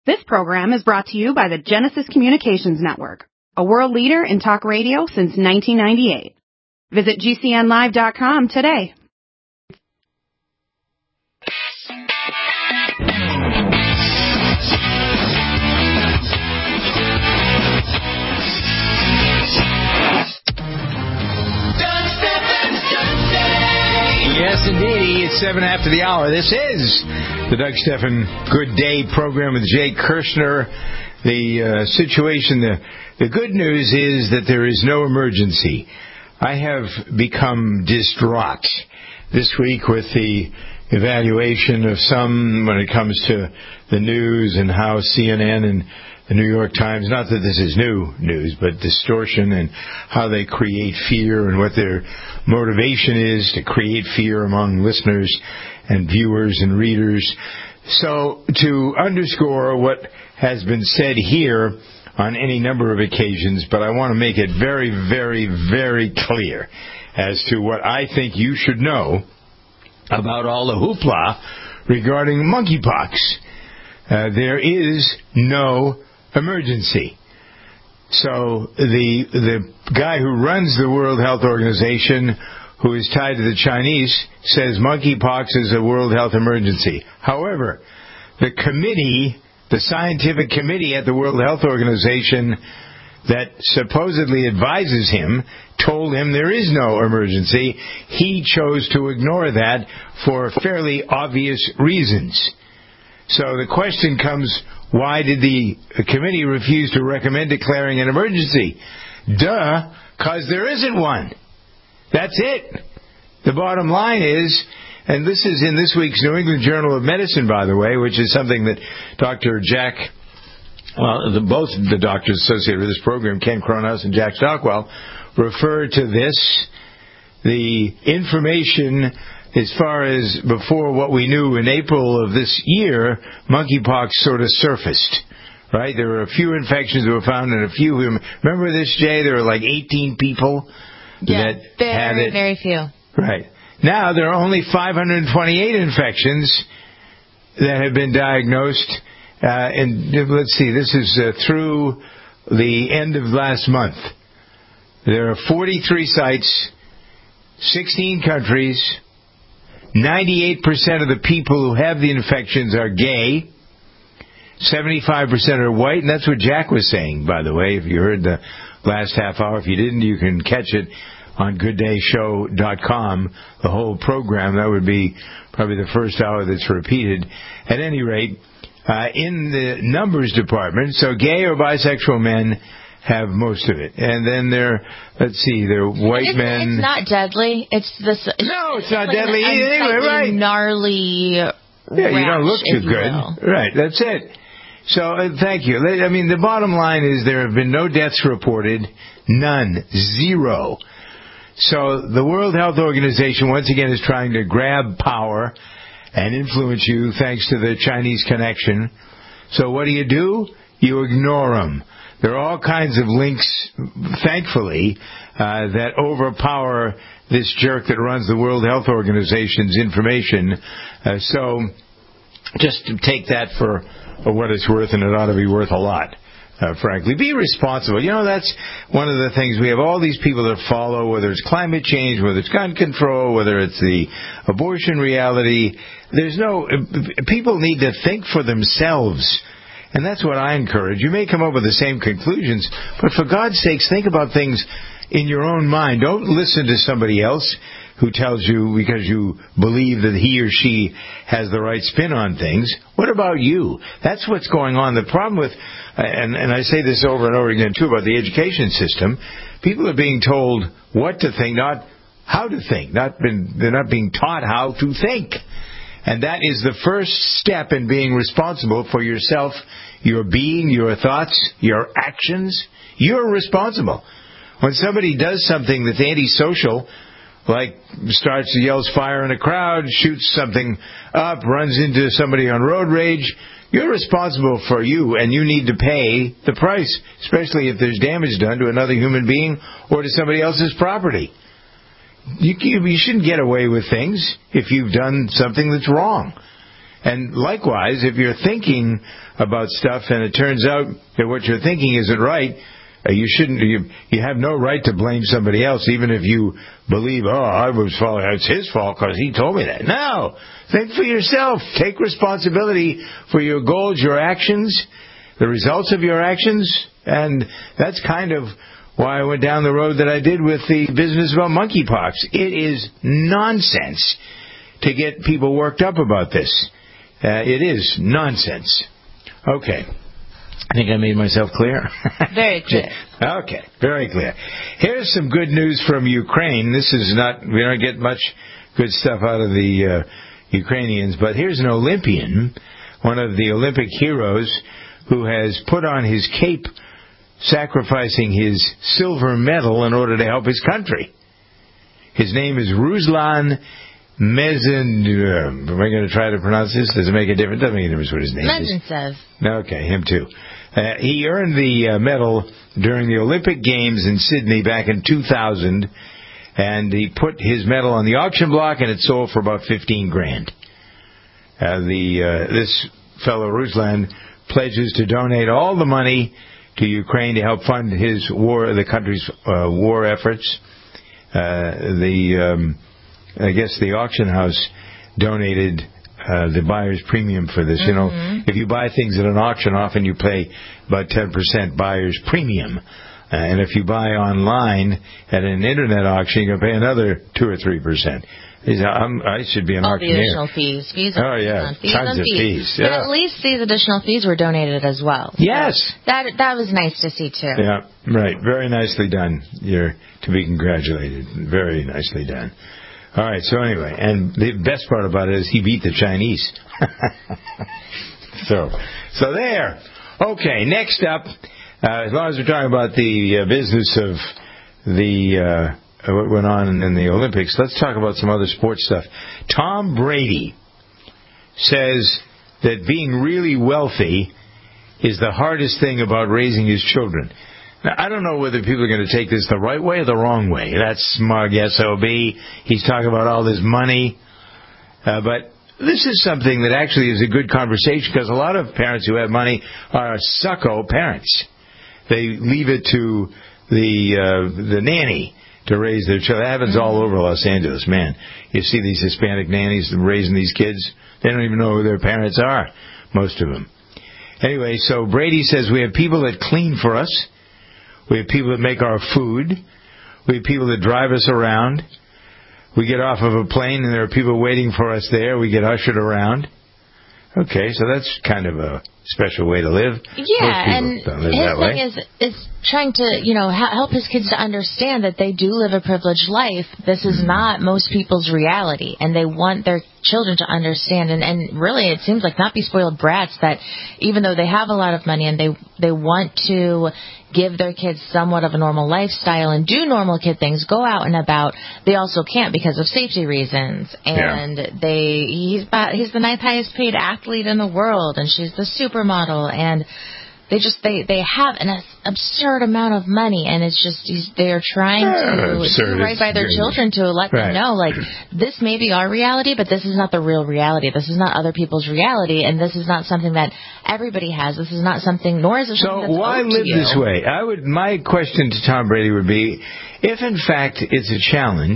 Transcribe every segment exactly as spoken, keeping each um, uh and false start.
This program is brought to you by the Genesis Communications Network, a world leader in talk radio since nineteen ninety-eight. Visit G C N live dot com today. Yes, indeed. It's seven after the hour. This is the Doug Stephan Good Day program with Jay Kirshner. The uh, situation, the, the good news is that there is no emergency. I have become distraught this week with the evaluation of some when it comes to the news and how C N N and the New York Times, not that this is new news, but distortion and how they create fear and what their motivation is to create fear among listeners and viewers and readers. So to underscore what has been said here on any number of occasions, but I want to make it very, very, very clear as to what I think you should know about all the hoopla regarding monkeypox. Uh, there is no emergency. So the the guy who runs the World Health Organization, who is tied to the Chinese, says monkeypox is a World Health emergency. However, the committee, the scientific committee at the World Health Organization that supposedly advises him, told him there is no emergency. He chose to ignore that for fairly obvious reasons. So the question comes, why did the committee refuse to recommend declaring an emergency? Duh, because there isn't one. That's it. The bottom line is, and this is in this week's New England Journal of Medicine, by the way, which is something that Doctor Jack, well, the, both the doctors associated with this program, Ken Cronhaus and Jack Stockwell, refer to this. The information, as far as before what we knew in April of this year, monkeypox sort of surfaced, right? There were a few infections that were found and a few. Remember this, Jay? There were like eighteen people yeah, that very, had it. very few. Right. Now there are only five hundred twenty-eight infections that have been diagnosed. Uh, and let's see, this is uh, through the end of last month. There are forty-three sites, sixteen countries. ninety-eight percent of the people who have the infections are gay. seventy-five percent are white. And that's what Jack was saying, by the way. If you heard the last half hour, if you didn't, you can catch it on good day show dot com. The whole program, that would be probably the first hour that's repeated. At any rate, uh, in the numbers department, so gay or bisexual men have most of it. And then they're, let's see, they're white it's, men. It's not deadly. It's this. No, it's not like deadly anyway, right? Gnarly. Yeah, rash, you don't look too good. Will. Right, that's it. So, uh, thank you. I mean, the bottom line is there have been no deaths reported. None. Zero. So, the World Health Organization, once again, is trying to grab power and influence you thanks to the Chinese connection. So, what do you do? You ignore them. There are all kinds of links, thankfully, uh, that overpower this jerk that runs the World Health Organization's information. Uh, so just to take that for what it's worth, and it ought to be worth a lot, uh, frankly. Be responsible. You know, that's one of the things. We have all these people that follow, whether it's climate change, whether it's gun control, whether it's the abortion reality. There's no... People need to think for themselves. And that's what I encourage. You may come up with the same conclusions, but for God's sakes, think about things in your own mind. Don't listen to somebody else who tells you because you believe that he or she has the right spin on things. What about you? That's what's going on. The problem with, and, and I say this over and over again, too, about the education system, people are being told what to think, not how to think. Not been, they're not being taught how to think. And that is the first step in being responsible for yourself, your being, your thoughts, your actions. You're responsible. When somebody does something that's antisocial, like starts, yells fire in a crowd, shoots something up, runs into somebody on road rage, you're responsible for you, and you need to pay the price, especially if there's damage done to another human being or to somebody else's property. You, you shouldn't get away with things if you've done something that's wrong. And likewise, if you're thinking about stuff and it turns out that what you're thinking isn't right, uh, you shouldn't. You, you have no right to blame somebody else, even if you believe, oh, I was fault. It's his fault because he told me that. No, think for yourself. Take responsibility for your goals, your actions, the results of your actions, and that's kind of why I went down the road that I did with the business about monkeypox. It is nonsense to get people worked up about this. Uh, it is nonsense. Okay. I think I made myself clear. Very clear. Okay, very clear. Here's some good news from Ukraine. This is not, we don't get much good stuff out of the uh, Ukrainians, but here's an Olympian, one of the Olympic heroes, who has put on his cape, sacrificing his silver medal in order to help his country. His name is Ruslan Mezen. Uh, am I going to try to pronounce this? Does it make a difference? Doesn't make a difference what his name is. says. Okay, him too. Uh, he earned the uh, medal during the Olympic Games in Sydney back in two thousand, and he put his medal on the auction block, and it sold for about fifteen grand. Uh, the uh, this fellow Ruslan pledges to donate all the money to Ukraine to help fund his war, the country's uh, war efforts. Uh, the um, I guess the auction house donated uh, the buyer's premium for this. Mm-hmm. You know, if you buy things at an auction, often you pay about ten percent buyer's premium. Uh, and if you buy online at an internet auction, you're going to pay another two or three percent. I'm, I should be an All auctioneer. the additional fees. fees oh, yeah. fees Tons of fees. fees. But Yeah. at least these additional fees were donated as well. Yes. So that that was nice to see, too. Yeah, right. Very nicely done. You're to be congratulated. Very nicely done. All right, so anyway, and the best part about it is he beat the Chinese. so, so there. Okay, next up, uh, as long as we're talking about the uh, business of the uh, what went on in the Olympics, let's talk about some other sports stuff. Tom Brady says that being really wealthy is the hardest thing about raising his children. Now, I don't know whether people are going to take this the right way or the wrong way. That's smug S O B. He's talking about all this money. Uh, but this is something that actually is a good conversation because a lot of parents who have money are sucko parents. They leave it to the uh, the nanny to raise their children. That happens all over Los Angeles, man. You see these Hispanic nannies raising these kids. They don't even know who their parents are, most of them. Anyway, so Brady says we have people that clean for us. We have people that make our food. We have people that drive us around. We get off of a plane and there are people waiting for us there. We get ushered around. Okay, so that's kind of a special way to live. Yeah, and his thing way. is is trying to, you know, ha- help his kids to understand that they do live a privileged life. This is not most people's reality, and they want their children to understand. And, and really, it seems like not be spoiled brats that even though they have a lot of money and they they want to give their kids somewhat of a normal lifestyle and do normal kid things, go out and about, they also can't because of safety reasons. And yeah. they he's about, he's the ninth highest paid athlete in the world, and she's the supermodel, and they just they they have an absurd amount of money, and it's just he's, they're trying to absurd. do right by their children to let right. them know, like, this may be our reality, but this is not the real reality. This is not other people's reality, and this is not something that everybody has. This is not something, nor is it something so that's why owed live to you. this way? I would. My question to Tom Brady would be, if in fact it's a challenge,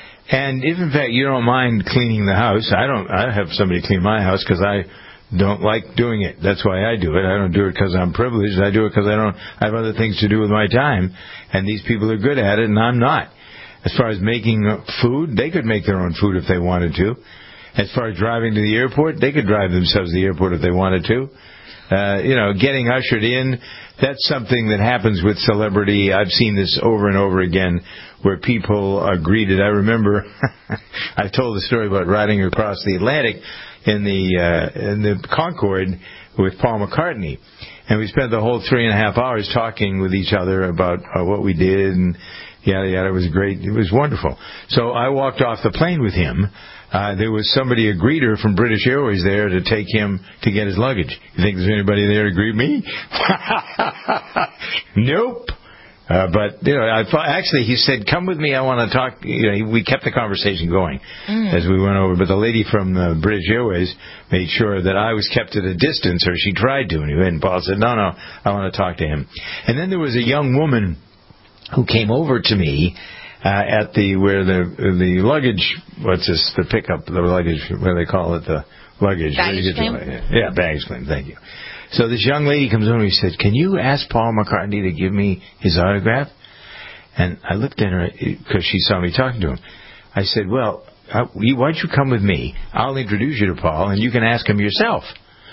and if in fact you don't mind cleaning the house, I don't. I have somebody clean my house because I don't like doing it. That's why I do it. I don't do it because I'm privileged. I do it because I don't. I have other things to do with my time, and these people are good at it, and I'm not. As far as making food, they could make their own food if they wanted to. As far as driving to the airport, they could drive themselves to the airport if they wanted to. Uh, you know, getting ushered in, that's something that happens with celebrity. I've seen this over and over again where people are greeted. I remember I've told the story about riding across the Atlantic in the uh, in the Concorde with Paul McCartney. And we spent the whole three and a half hours talking with each other about uh, what we did, and yada, yada. It was great. It was wonderful. So I walked off the plane with him. Uh, there was somebody, a greeter from British Airways there to take him to get his luggage. You think there's anybody there to greet me? Nope. Uh, but, you know, I thought, actually, he said, come with me, I want to talk. You know, we kept the conversation going mm. as we went over. But the lady from uh, British Airways made sure that I was kept at a distance, or she tried to. And Paul said, no, no, I want to talk to him. And then there was a young woman who came over to me uh, at the, where the the luggage, what's this, the pickup, the luggage, what do they call it, the luggage. Baggage claim? Yeah, baggage claim, thank you. So this young lady comes over and she said, can you ask Paul McCartney to give me his autograph? And I looked at her because she saw me talking to him. I said, well, why don't you come with me? I'll introduce you to Paul, and you can ask him yourself.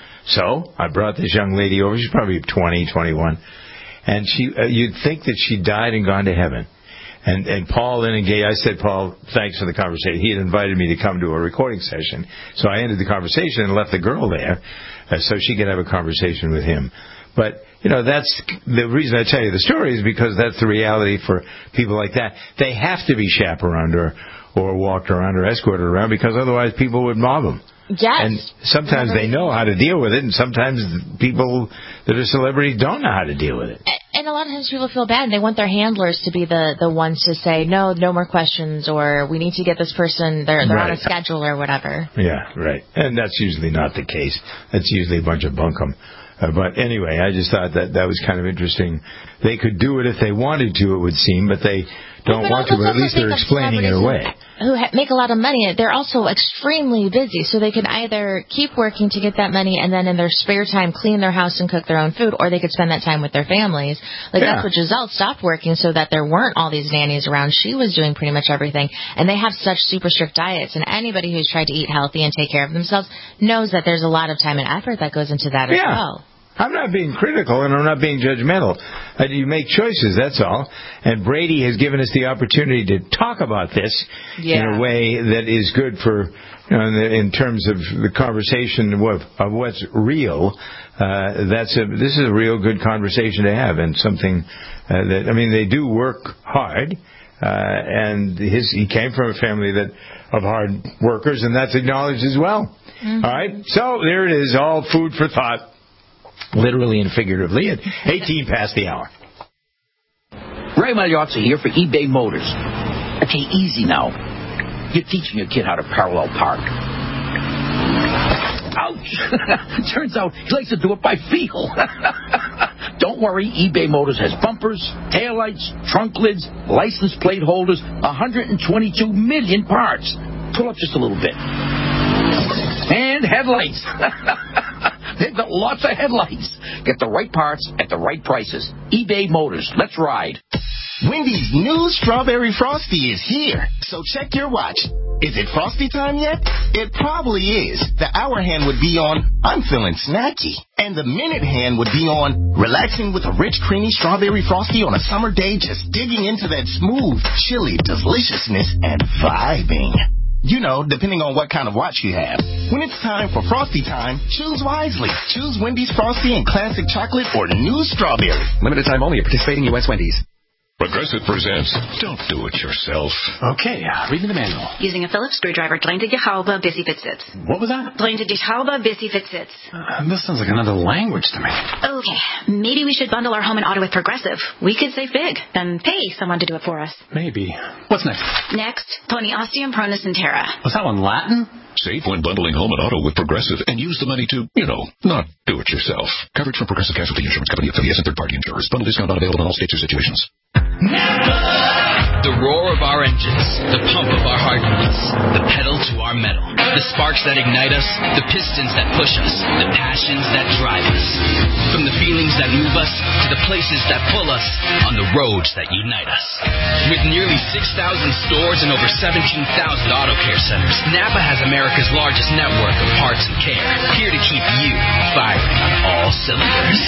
So I brought this young lady over. She's probably twenty, twenty-one. And she, uh, you'd think that she died and gone to heaven. And, and Paul then engaged. I said, Paul, thanks for the conversation. He had invited me to come to a recording session. So I ended the conversation and left the girl there uh, so she could have a conversation with him. But, you know, that's the reason I tell you the story is because that's the reality for people like that. They have to be chaperoned or, or walked around or escorted around because otherwise people would mob them. Yes. And sometimes they know how to deal with it, and sometimes people that are celebrities don't know how to deal with it. And a lot of times people feel bad, and they want their handlers to be the, the ones to say, no, no more questions, or we need to get this person, they're, they're right. on a schedule or whatever. Yeah, right. And that's usually not the case. That's usually a bunch of bunkum. Uh, but anyway, I just thought that that was kind of interesting. They could do it if they wanted to, it would seem, but they don't but want to, but at least they're explaining it away. Who ha- make a lot of money, they're also extremely busy, so they can either keep working to get that money and then in their spare time clean their house and cook their own food, or they could spend that time with their families. Like yeah. That's what Giselle stopped working so that there weren't all these nannies around. She was doing pretty much everything, and they have such super strict diets, and anybody who's tried to eat healthy and take care of themselves knows that there's a lot of time and effort that goes into that yeah. as well. I'm not being critical, and I'm not being judgmental. Uh, you make choices, that's all. And Brady has given us the opportunity to talk about this yeah. in a way that is good for, you know, in, the, in terms of the conversation of, of what's real. Uh, that's a, this is a real good conversation to have, and something uh, that, I mean, they do work hard. Uh, and his, he came from a family that of hard workers, and that's acknowledged as well. Mm-hmm. All right, so there it is, all food for thought. Literally and figuratively at eighteen past the hour. Ray Magliozzi here for eBay Motors. Okay, easy now. You're teaching your kid how to parallel park. Ouch! Turns out he likes to do it by feel. Don't worry, eBay Motors has bumpers, taillights, trunk lids, license plate holders, one hundred twenty-two million parts. Pull up just a little bit. And headlights. They've got lots of headlights. Get the right parts at the right prices. eBay Motors. Let's ride. Wendy's new Strawberry Frosty is here. So check your watch. Is it Frosty time yet? It probably is. The hour hand would be on, I'm feeling snacky. And the minute hand would be on, relaxing with a rich, creamy Strawberry Frosty on a summer day, just digging into that smooth, chilly deliciousness and vibing. You know, depending on what kind of watch you have. When it's time for Frosty time, choose wisely. Choose Wendy's Frosty and Classic Chocolate or New Strawberry. Limited time only at participating U S Wendy's. Progressive presents Don't Do It Yourself. Okay, uh, read me the manual. Using a Phillips screwdriver, drain to die halve, bis hij fit sits. What was that? Drain to die halve, bis hij fit sits. Uh, this sounds like another language to me. Okay, maybe we should bundle our home and auto with Progressive. We could save big, then pay someone to do it for us. Maybe. What's next? Next, pony osteum pronus intera. Was that one Latin? Save when bundling home and auto with Progressive and use the money to, you know, not do it yourself. Coverage from Progressive Casualty Insurance Company, affiliates, and third-party insurers. Bundle discount not available in all states or situations. The roar of our engines, the pump of our heartbeats, the pedal to our metal, the sparks that ignite us, the pistons that push us, the passions that drive us. From the feelings that move us to the places that pull us on the roads that unite us. With nearly six thousand stores and over seventeen thousand auto care centers, Napa has America's largest network of parts and care, here to keep you firing on all cylinders.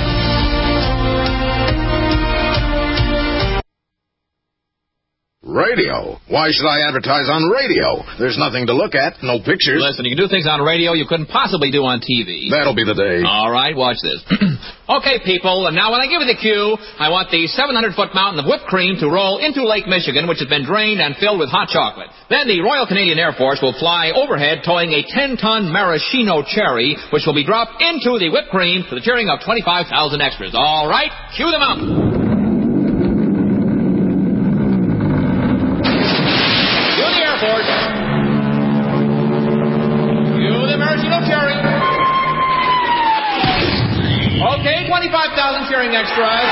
Ray radio. Why should I advertise on radio? There's nothing to look at, no pictures. Listen, you can do things on radio you couldn't possibly do on T V. That'll be the day. All right, watch this. Okay, people, and now when I give you the cue, I want the seven hundred foot mountain of whipped cream to roll into Lake Michigan, which has been drained and filled with hot chocolate. Then the Royal Canadian Air Force will fly overhead towing a ten ton maraschino cherry, which will be dropped into the whipped cream to the cheering of twenty-five thousand extras. All right, cue them up. Cue the Air Force. Cue the maraschino cherry. Okay, twenty-five thousand cheering extras.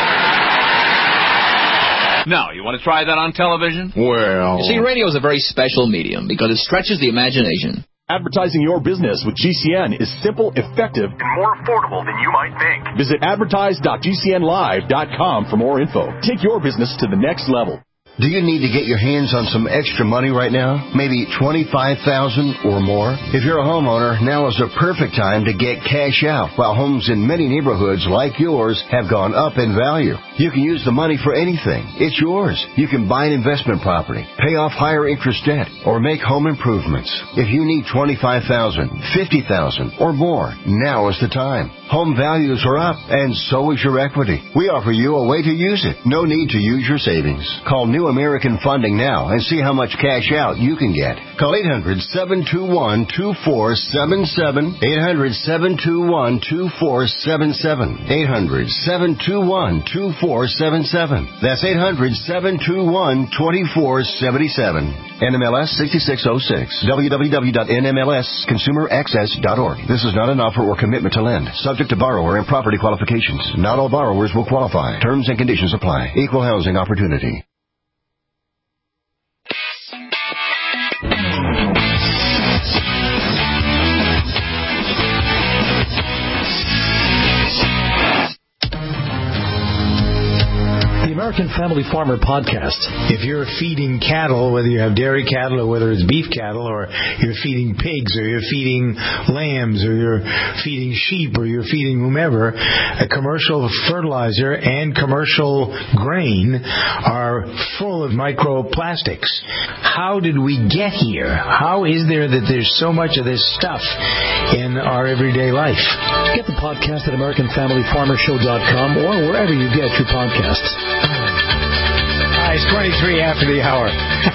Now, you want to try that on television? Well... You see, radio is a very special medium because it stretches the imagination. Advertising your business with G C N is simple, effective, and more affordable than you might think. Visit advertise dot G C N live dot com for more info. Take your business to the next level. Do you need to get your hands on some extra money right now? Maybe twenty-five thousand dollars or more? If you're a homeowner, now is the perfect time to get cash out, while homes in many neighborhoods like yours have gone up in value. You can use the money for anything. It's yours. You can buy an investment property, pay off higher interest debt, or make home improvements. If you need twenty-five thousand dollars, fifty thousand dollars, or more, now is the time. Home values are up, and so is your equity. We offer you a way to use it. No need to use your savings. Call New American Funding now and see how much cash out you can get. Call eight hundred, seven two one, two four seven seven, eight hundred, seven two one, two four seven seven, eight hundred, seven two one, two four seven seven. That's eight hundred, seven two one, two four seven seven. N M L S sixty-six oh six. w w w dot n m l s consumer access dot org. This is not an offer or commitment to lend. Subject to borrower and property qualifications. Not all borrowers will qualify. Terms and conditions apply. Equal housing opportunity. American Family Farmer Podcast. If you're feeding cattle, whether you have dairy cattle or whether it's beef cattle, or you're feeding pigs or you're feeding lambs or you're feeding sheep or you're feeding whomever, a commercial fertilizer and commercial grain are full of microplastics. How did we get here? How is there that there's so much of this stuff in our everyday life? Get the podcast at american family farmer show dot com or wherever you get your podcasts. Ah, it's twenty-three after the hour.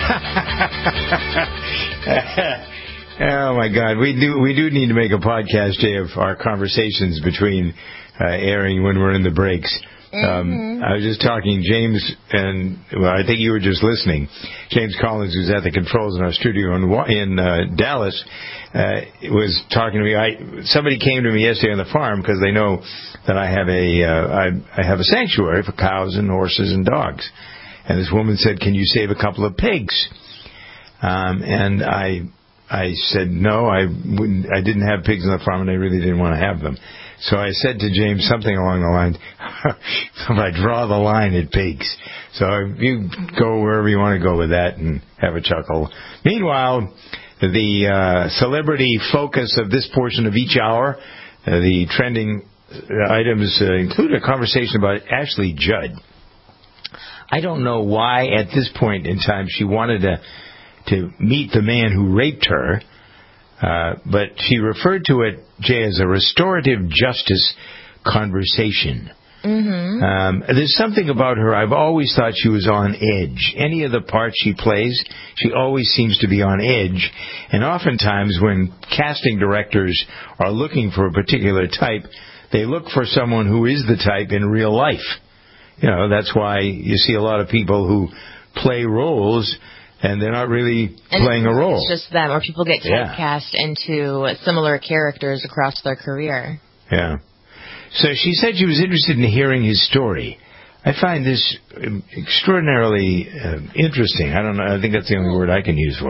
Oh my God, we do we do need to make a podcast, Jay, of our conversations between uh, airing when we're in the breaks. Mm-hmm. Um, I was just talking, James, and well, I think you were just listening. James Collins, who's at the controls in our studio in, in uh, Dallas, uh, was talking to me. I, somebody came to me yesterday on the farm because they know that I have a uh, I, I have a sanctuary for cows and horses and dogs. And this woman said, "Can you save a couple of pigs?" Um, and I I said no, I wouldn't. I didn't have pigs on the farm, and I really didn't want to have them. So I said to James something along the lines, I draw the line at pigs. So you go wherever you want to go with that and have a chuckle. Meanwhile, the uh, celebrity focus of this portion of each hour, uh, the trending items uh, include a conversation about Ashley Judd. I don't know why at this point in time she wanted to, to meet the man who raped her. Uh, but she referred to it, Jay, as a restorative justice conversation. Mm-hmm. Um, there's something about her. I've always thought she was on edge. Any of the parts she plays, she always seems to be on edge. And oftentimes when casting directors are looking for a particular type, they look for someone who is the type in real life. You know, that's why you see a lot of people who play roles and they're not really and playing a role. It's just them, or people get typecast yeah. into similar characters across their career. Yeah. So she said she was interested in hearing his story. I find this extraordinarily uh, interesting. I don't know. I think that's the only word I can use for it.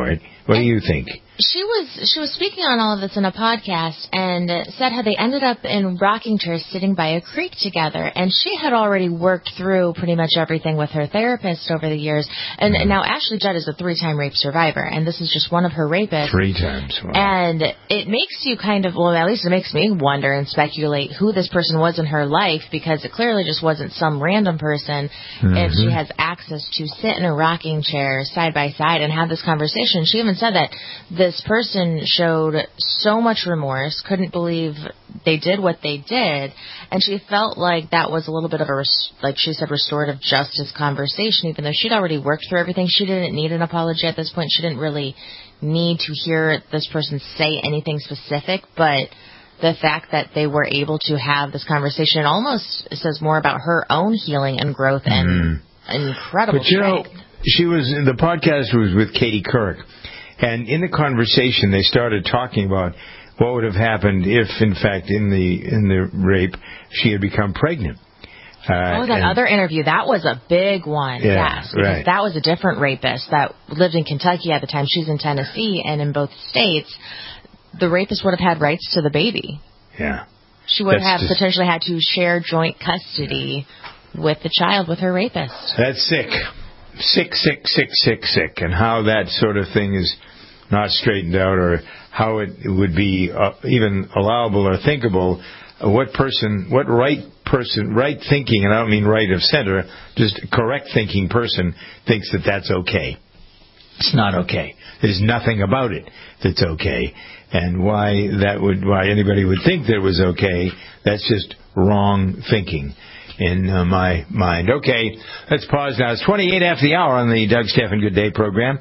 What do you think? She was she was speaking on all of this in a podcast and said how they ended up in rocking chairs sitting by a creek together. And she had already worked through pretty much everything with her therapist over the years. And mm. now Ashley Judd is a three-time rape survivor, and this is just one of her rapists. Three times. Wow. And it makes you kind of, well, at least it makes me wonder and speculate who this person was in her life, because it clearly just wasn't some random person. Mm-hmm. And she has access to sit in a rocking chair side by side and have this conversation. She even said that the this person showed so much remorse, couldn't believe they did what they did, and she felt like that was a little bit of a, like she said, restorative justice conversation, even though she'd already worked through everything. She didn't need an apology at this point. She didn't really need to hear this person say anything specific, but the fact that they were able to have this conversation almost says more about her own healing and growth and mm. incredible But you strength. know, she was, the podcast was with Katie Couric. And in the conversation, they started talking about what would have happened if, in fact, in the in the rape, she had become pregnant. Uh, oh, that other interview, that was a big one. Yeah, yes, because right. that was a different rapist that lived in Kentucky at the time. She's in Tennessee, and in both states, the rapist would have had rights to the baby. Yeah. She would That's have just, potentially had to share joint custody with the child with her rapist. That's sick. Sick, sick, sick, sick, sick. And how that sort of thing is not straightened out, or how it would be uh, even allowable or thinkable. Uh, what person, what right person, right thinking, and I don't mean right of center, just correct thinking person thinks that that's okay. It's not okay. There's nothing about it that's okay. And why that would, why anybody would think that it was okay, that's just wrong thinking in uh, my mind. Okay, let's pause now. It's twenty-eight after the hour on the Doug Stephan Good Day program.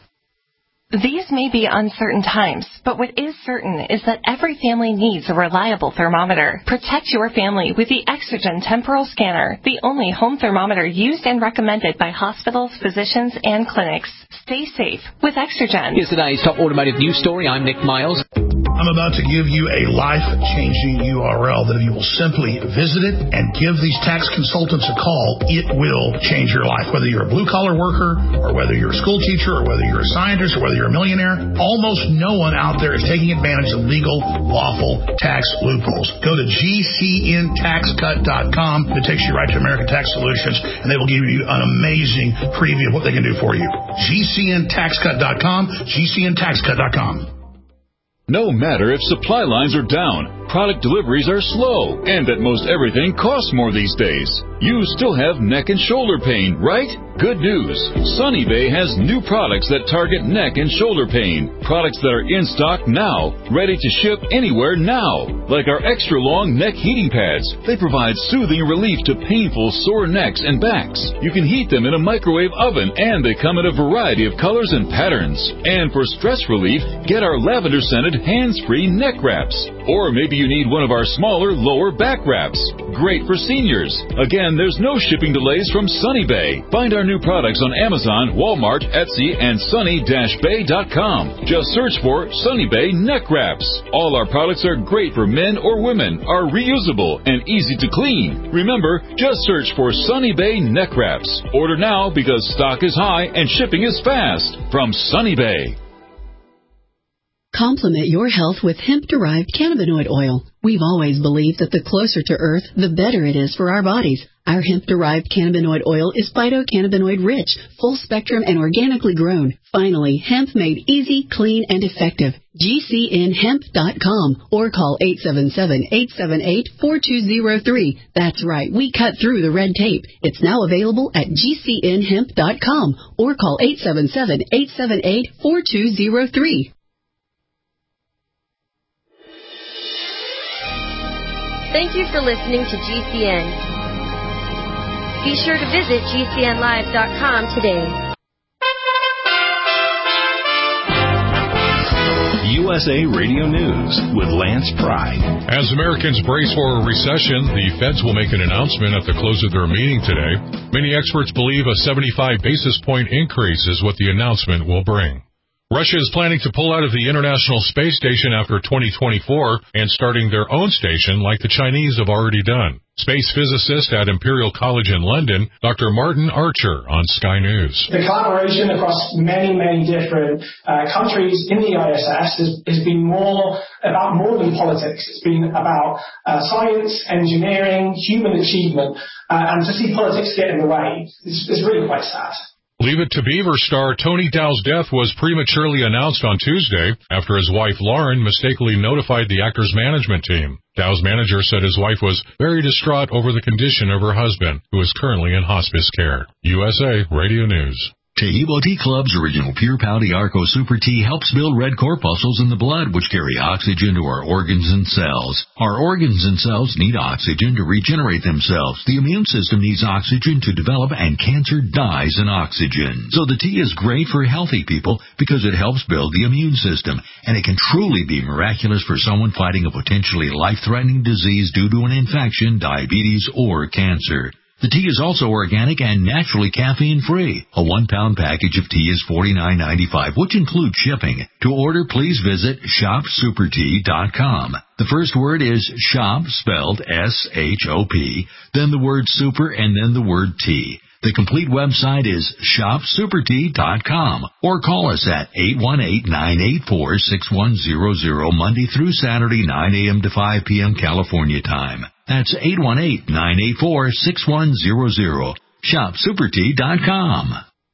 These may be uncertain times, but what is certain is that every family needs a reliable thermometer. Protect your family with the Exergen Temporal Scanner, the only home thermometer used and recommended by hospitals, physicians, and clinics. Stay safe with Exergen. Here's today's top automotive news story. I'm Nick Miles. I'm about to give you a life-changing U R L that if you will simply visit it and give these tax consultants a call, it will change your life. Whether you're a blue-collar worker, or whether you're a school teacher, or whether you're a scientist, or whether you're a millionaire, almost no one out there is taking advantage of legal, lawful tax loopholes. Go to G C N tax cut dot com. It takes you right to American Tax Solutions, and they will give you an amazing preview of what they can do for you. G C N tax cut dot com, G C N tax cut dot com. No matter if supply lines are down, product deliveries are slow, and that most everything costs more these days, you still have neck and shoulder pain, right? Good news. Sunny Bay has new products that target neck and shoulder pain. Products that are in stock now, ready to ship anywhere now. Like our extra long neck heating pads. They provide soothing relief to painful sore necks and backs. You can heat them in a microwave oven, and they come in a variety of colors and patterns. And for stress relief, get our lavender scented hands-free neck wraps. Or maybe you need one of our smaller lower back wraps. Great for seniors. Again, there's no shipping delays from Sunny Bay. Find our new products on Amazon, Walmart, Etsy, and sunny dash bay dot com. Just search for Sunny Bay Neck Wraps. All our products are great for men or women, are reusable, and easy to clean. Remember, just search for Sunny Bay Neck Wraps. Order now because stock is high and shipping is fast. From Sunny Bay. Complement your health with hemp-derived cannabinoid oil. We've always believed that the closer to Earth, the better it is for our bodies. Our hemp-derived cannabinoid oil is phytocannabinoid-rich, full-spectrum, and organically grown. Finally, hemp made easy, clean, and effective. G C N hemp dot com or call eight seven seven, eight seven eight, four two zero three. That's right, we cut through the red tape. It's now available at G C N hemp dot com or call eight seven seven, eight seven eight, four two zero three. Thank you for listening to G C N. Be sure to visit G C N live dot com today. U S A Radio News with Lance Pry. As Americans brace for a recession, the Feds will make an announcement at the close of their meeting today. Many experts believe a seventy-five basis point increase is what the announcement will bring. Russia is planning to pull out of the International Space Station after twenty twenty-four and starting their own station like the Chinese have already done. Space physicist at Imperial College in London, Doctor Martin Archer on Sky News. The collaboration across many, many different uh, countries in the I S S has, has been more about more than politics. It's been about uh, science, engineering, human achievement, uh, and to see politics get in the way is, is really quite sad. Leave It to Beaver star Tony Dow's death was prematurely announced on Tuesday after his wife Lauren mistakenly notified the actor's management team. Dow's manager said his wife was very distraught over the condition of her husband, who is currently in hospice care. U S A Radio News. Tahibo Tea Club's original Pure Pouty Arco Super Tea helps build red corpuscles in the blood, which carry oxygen to our organs and cells. Our organs and cells need oxygen to regenerate themselves. The immune system needs oxygen to develop, and cancer dies in oxygen. So the tea is great for healthy people because it helps build the immune system, and it can truly be miraculous for someone fighting a potentially life-threatening disease due to an infection, diabetes, or cancer. The tea is also organic and naturally caffeine-free. A one-pound package of tea is forty-nine ninety-five, which includes shipping. To order, please visit shop super tea dot com. The first word is shop, spelled S H O P, then the word super, and then the word tea. The complete website is shop super tea dot com, or call us at eight one eight, nine eight four, six one zero zero Monday through Saturday, nine a.m. to five p.m. California time. That's eight one eight, nine eight four, six one zero zero. shop super tea dot com.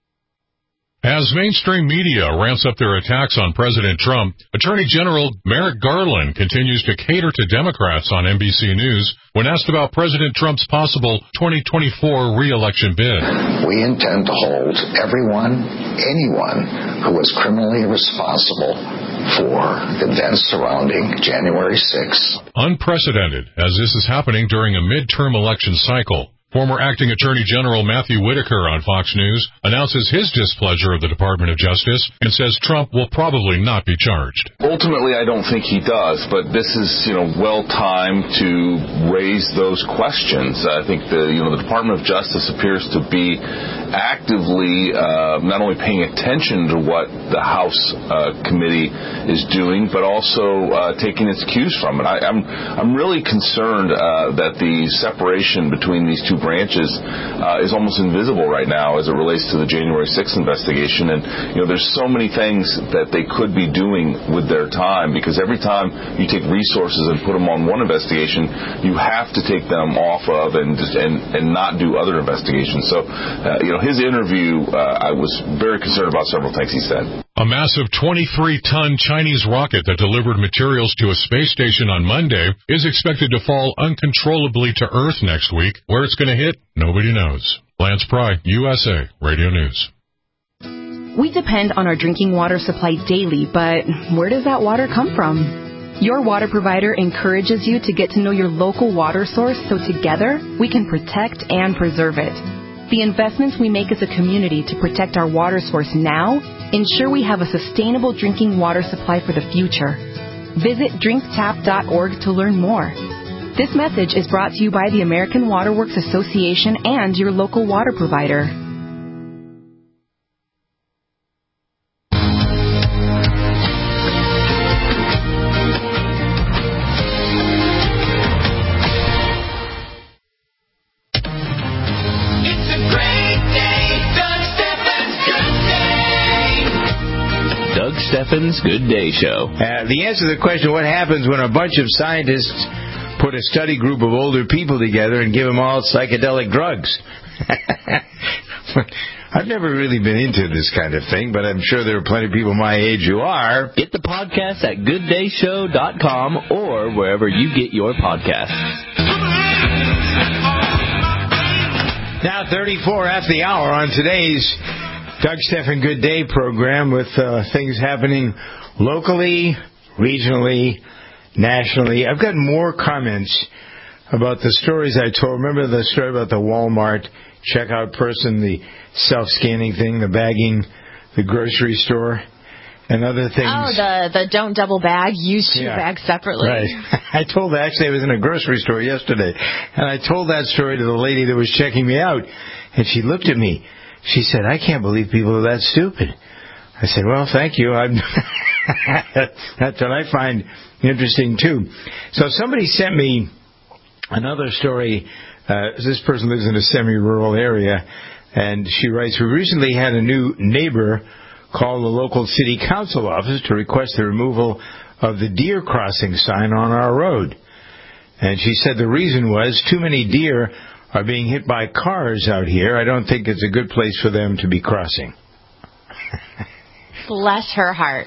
As mainstream media ramps up their attacks on President Trump, Attorney General Merrick Garland continues to cater to Democrats on N B C News when asked about President Trump's possible twenty twenty-four re-election bid. We intend to hold everyone, anyone who is criminally responsible for events surrounding January sixth. Unprecedented, as this is happening during a midterm election cycle. Former Acting Attorney General Matthew Whitaker on Fox News announces his displeasure of the Department of Justice and says Trump will probably not be charged. Ultimately, I don't think he does, but this is, you know, well timed to raise those questions. I think the, you know, the Department of Justice appears to be actively uh, not only paying attention to what the House uh, committee is doing, but also uh, taking its cues from it. I, I'm I'm really concerned uh, that the separation between these two branches uh, is almost invisible right now as it relates to the January sixth investigation. And, you know, there's so many things that they could be doing with their time, because every time you take resources and put them on one investigation, you have to take them off of and and, and not do other investigations. So, uh, you know, his interview, uh, I was very concerned about several things he said. A massive twenty-three ton Chinese rocket that delivered materials to a space station on Monday is expected to fall uncontrollably to Earth next week. Where it's going to hit, nobody knows. Lance Pry, U S A Radio News. We depend on our drinking water supply daily, but where does that water come from? Your water provider encourages you to get to know your local water source so together we can protect and preserve it. The investments we make as a community to protect our water source now ensure we have a sustainable drinking water supply for the future. Visit drink tap dot org to learn more. This message is brought to you by the American Water Works Association and your local water provider. Steffen's Good Day Show. Uh, the answer to the question, what happens when a bunch of scientists put a study group of older people together and give them all psychedelic drugs? I've never really been into this kind of thing, but I'm sure there are plenty of people my age who are. Get the podcast at good day show dot com or wherever you get your podcasts. Now, thirty-four after the hour on today's Doug Steffen Good Day program with uh, things happening locally, regionally, nationally. I've got more comments about the stories I told. Remember the story about the Walmart checkout person, the self-scanning thing, the bagging, the grocery store, and other things. Oh, the, the don't double bag, use two yeah. bags separately. Right. I told, actually, I was in a grocery store yesterday, and I told that story to the lady that was checking me out, and she looked at me. She said, I can't believe people are that stupid. I said, well, thank you. I'm That's what I find interesting, too. So somebody sent me another story. Uh, this person lives in a semi-rural area, and she writes, we recently had a new neighbor call the local city council office to request the removal of the deer crossing sign on our road. And she said the reason was too many deer are being hit by cars out here. I don't think it's a good place for them to be crossing. Bless her heart.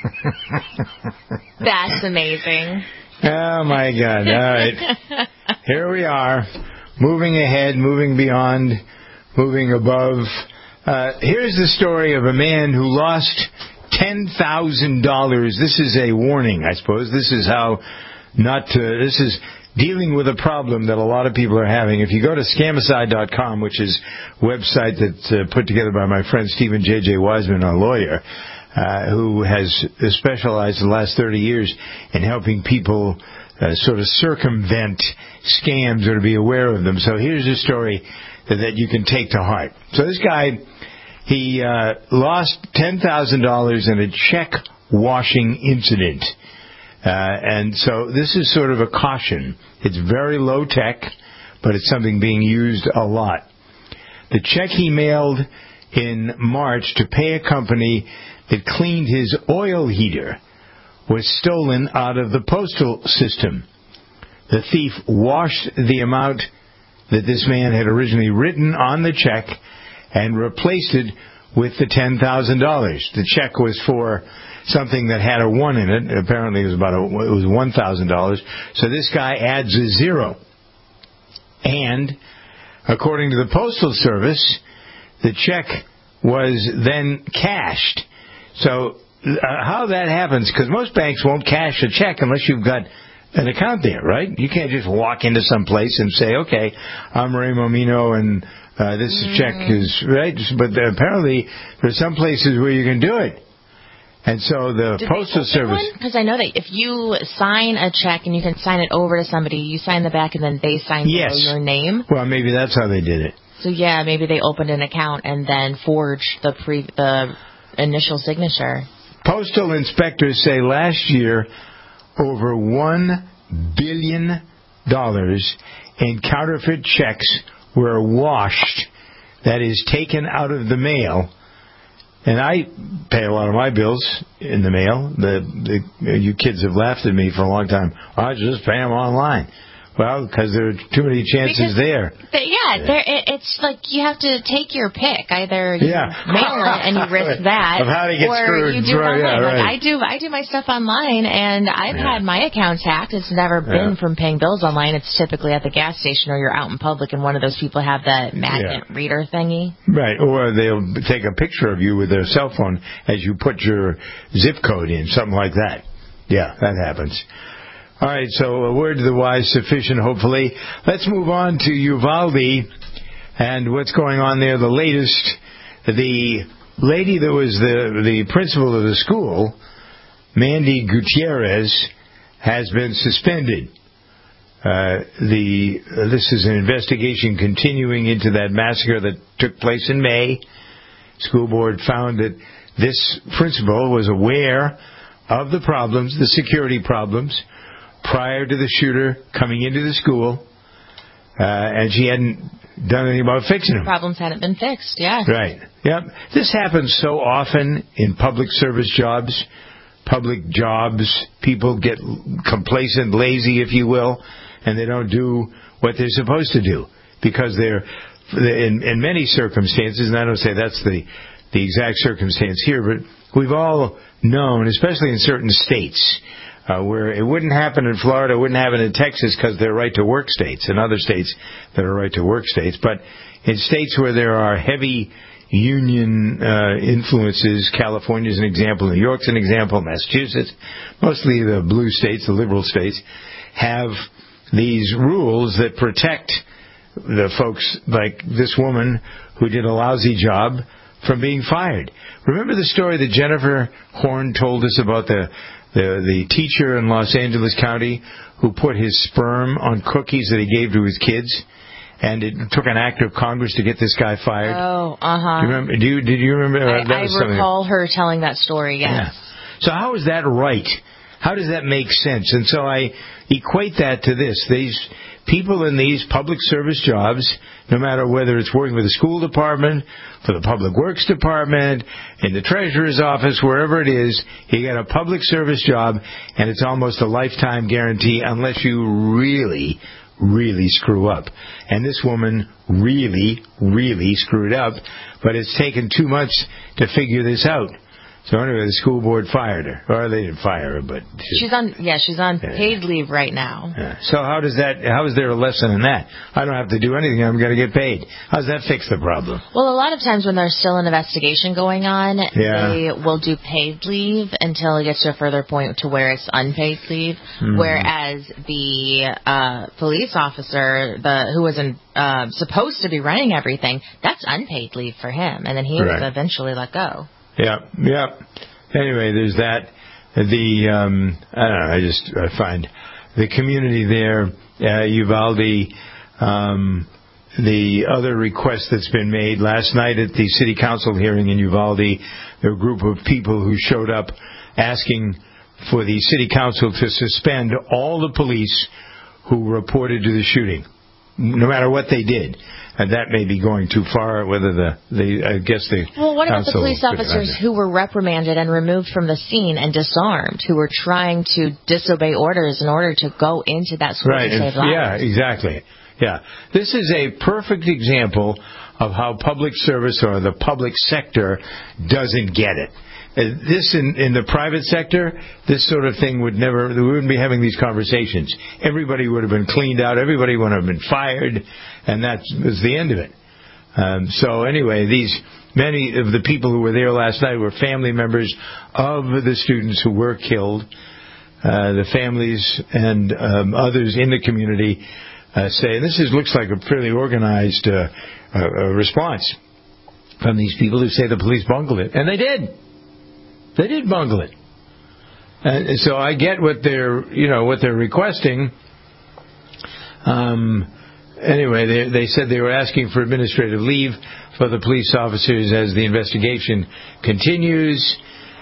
That's amazing. Oh, my God. All right. Here we are, moving ahead, moving beyond, moving above. Uh, here's the story of a man who lost ten thousand dollars. This is a warning, I suppose. This is how not to, this is dealing with a problem that a lot of people are having. If you go to scamicide dot com, which is a website that's uh, put together by my friend Stephen J J. Wiseman, a lawyer, uh, who has specialized in the last thirty years in helping people uh, sort of circumvent scams or to be aware of them. So here's a story that, that you can take to heart. So this guy, he uh, lost ten thousand dollars in a check washing incident. Uh, and so this is sort of a caution. It's very low tech, but it's something being used a lot. The check he mailed in March to pay a company that cleaned his oil heater was stolen out of the postal system. The thief washed the amount that this man had originally written on the check and replaced it with the ten thousand dollars. The check was for something that had a one in it. Apparently it was about a, it was one thousand dollars. So this guy adds a zero. And according to the Postal Service, the check was then cashed. So uh, how that happens, because most banks won't cash a check unless you've got an account there, right? You can't just walk into some place and say, okay, I'm Ray Momino and uh, this mm. check is, right? But apparently there's some places where you can do it. And so the Did Postal Service... Because I know that if you sign a check and you can sign it over to somebody, you sign the back and then they sign yes. below your name. Well, maybe that's how they did it. So, yeah, maybe they opened an account and then forged the pre the initial signature. Postal inspectors say last year over one billion dollars in counterfeit checks were washed, that is, taken out of the mail. And I pay a lot of my bills in the mail. The, the you kids have laughed at me for a long time. I just pay them online. Well, because there are too many chances because, there. But yeah, there, it, it's like you have to take your pick. Either you yeah. mail it and you risk that, of how to get or screwed. you do it right, online. yeah, right. Like I do, I do my stuff online, and I've yeah. had my accounts hacked. It's never been yeah. from paying bills online. It's typically at the gas station or you're out in public, and one of those people have that magnet yeah. reader thingy. Right, or they'll take a picture of you with their cell phone as you put your zip code in, something like that. Yeah, that happens. All right, so a word to the wise sufficient, hopefully. Let's move on to Uvalde and what's going on there. The latest, the lady that was the, the principal of the school, Mandy Gutierrez, has been suspended. Uh, the uh, this is an investigation continuing into that massacre that took place in May. School board found that this principal was aware of the problems, the security problems, prior to the shooter coming into the school, uh, and she hadn't done anything about fixing them. Problems hadn't been fixed, yeah. Right. Yep. This happens so often in public service jobs, public jobs. People get complacent, lazy, if you will, and they don't do what they're supposed to do because they're, in, in many circumstances, and I don't say that's the, the exact circumstance here, but we've all known, especially in certain states, Uh, where it wouldn't happen in Florida, it wouldn't happen in Texas because they're right-to-work states, and other states that are right-to-work states. But in states where there are heavy union uh, influences, California's an example, New York's an example, Massachusetts, mostly the blue states, the liberal states, have these rules that protect the folks like this woman who did a lousy job from being fired. Remember the story that Jennifer Horn told us about the The, the teacher in Los Angeles County who put his sperm on cookies that he gave to his kids, and it took an act of Congress to get this guy fired. Oh, uh-huh. Do you remember, do you, did you remember? I, that I was recall her telling that story, yes. Yeah. So how is that right? How does that make sense? And so I equate that to this. These people in these public service jobs, no matter whether it's working with the school department, for the public works department, in the treasurer's office, wherever it is, you get a public service job, and it's almost a lifetime guarantee unless you really, really screw up. And this woman really, really screwed up, but it's taken two months to figure this out. So anyway, the school board fired her. Or they didn't fire her, but... She's, she's on, yeah, she's on yeah. paid leave right now. Yeah. So how does that, how is there a lesson in that? I don't have to do anything, I'm going to get paid. How does that fix the problem? Well, a lot of times when there's still an investigation going on, yeah. they will do paid leave until it gets to a further point to where it's unpaid leave. Mm-hmm. Whereas the uh, police officer, the who was in, uh, supposed to be running everything, that's unpaid leave for him. And then he right. was eventually let go. Yeah, yeah. Anyway, there's that. The um, I don't know. I just I find the community there, uh, Uvalde. Um, the other request that's been made last night at the city council hearing in Uvalde, there were a group of people who showed up asking for the city council to suspend all the police who reported to the shooting, no matter what they did. And that may be going too far, whether the, the I guess the Well, what about the police officers who were reprimanded and removed from the scene and disarmed, who were trying to disobey orders in order to go into that school right. to save lives? Yeah, exactly. Yeah. This is a perfect example of how public service or the public sector doesn't get it. Uh, this in, in the private sector, this sort of thing would never, we wouldn't be having these conversations. Everybody would have been cleaned out, everybody would have been fired, and that was the end of it. Um, so anyway, these, many of the people who were there last night were family members of the students who were killed. Uh, the families and um, others in the community uh, say, and this is, looks like a fairly organized uh, uh, response from these people who say the police bungled it. And they did. They did bungle it. And so I get what they're, you know, what they're requesting. Um, anyway, they, they said they were asking for administrative leave for the police officers as the investigation continues,